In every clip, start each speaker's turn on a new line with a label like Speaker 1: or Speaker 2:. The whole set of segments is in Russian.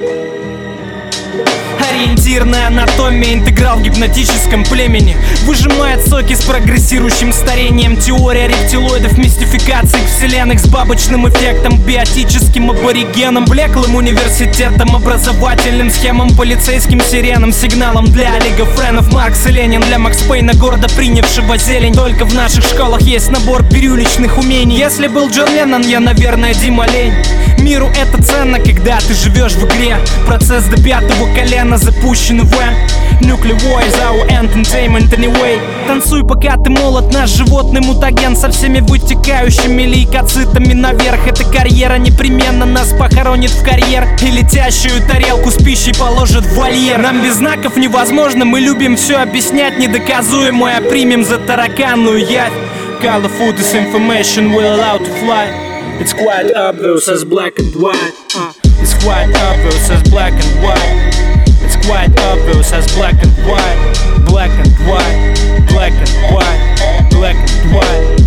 Speaker 1: Ориентирная анатомия, интеграл в гипнотическом племени. Выжимает соки с прогрессирующим старением. Теория рептилоидов, мистификации вселенных с бабочным эффектом, биотическим аборигеном, блеклым университетом, образовательным схемам, полицейским сиренам, сигналом для олигофренов. Маркс и Ленин для Макс Пейна, гордо принявшего зелень. Только в наших школах есть набор бирюлечных умений. Если был Джон Леннон, я, наверное, Дима Лень. Миру это ценно, когда ты живешь в игре. Процесс до пятого колена запущен в Nuclear War is our entertainment anyway. Танцуй, пока ты молод, наш животный мутаген со всеми вытекающими лейкоцитами наверх. Эта карьера непременно нас похоронит в карьер, и летящую тарелку с пищей положит в вольер. Нам без знаков невозможно, мы любим все объяснять недоказуемое, примем за тараканную явь. Color food is information we're allowed to fly. It's quite obvious as black and white. It's quite obvious as black and white. It's quite obvious as black and white. Black and white. Black and white. Black and white.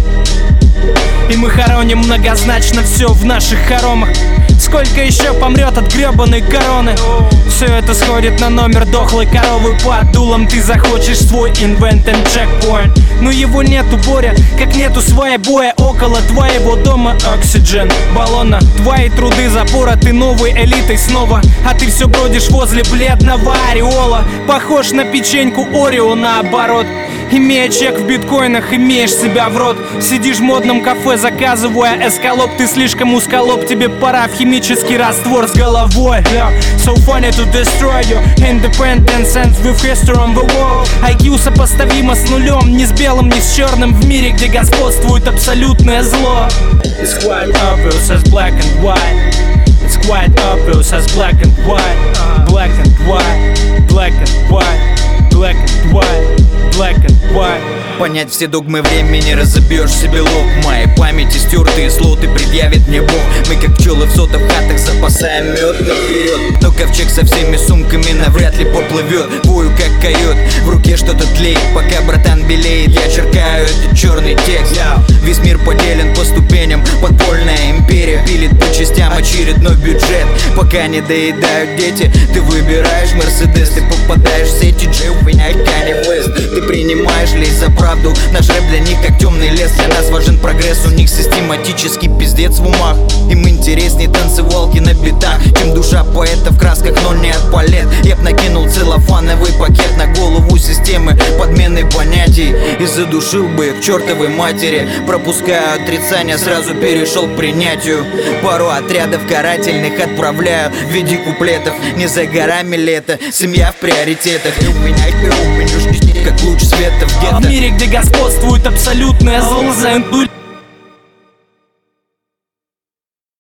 Speaker 1: И мы хороним многозначно все в наших хоромах. Сколько еще помрет от гребаной короны? Все это сходит на номер дохлой коровы под дулом. Ты захочешь свой invent and checkpoint, но его нету, Боря, как нету своей боя около твоего дома. Oxygen баллона, твои труды запора, ты новой элитой снова, а ты все бродишь возле бледного ореола. Похож на печеньку Орео наоборот. Имея чек в биткоинах, имеешь себя в рот. Сидишь в модном кафе, заказывая эскалоп. Ты слишком узколоб, тебе пора в химический раствор с головой. So funny to destroy your independence and with history on the wall. IQ сопоставимо с нулем, ни с белым, ни с черным. В мире, где господствует абсолютное зло. It's quite obvious as black and white. It's quite obvious as black and white. Black and white. Black and white. Black and white. Black and white.
Speaker 2: Понять все догмы времени, разобьешь себе лоб. Моей памяти стертые слоты предъявит мне Бог. Мы как пчелы в сотых хатах запасаем мед наперед. Но ковчег со всеми сумками навряд ли поплывет. Вою как койот, в руке что-то тлеет. Пока братан белеет, я черкаю этот черный текст. Весь мир поделен по ступеням, подпольная империя пилит по частям очередной бюджет. Пока не доедают дети, ты выбираешь Мерседес. Ты попадаешь в сети Джей, меня Канье Уэст. Ты принимаешь ли за правду? Наш рэп для них как темный лес. Для нас важен прогресс, у них систематический пиздец в умах. Им интересней танцевалки на битах, чем душа поэта в красках, но не от палет. Я б накинул целлофановый пакет на голову системы подмены понятий и задушил бы их к чертовой матери. Пропускаю отрицание, сразу перешел к принятию. Пару отрядов карательных отправляю в виде куплетов. Не за горами лето, семья в приоритетах. Как луч света в гетто.
Speaker 1: В мире, где господствует абсолютное зло,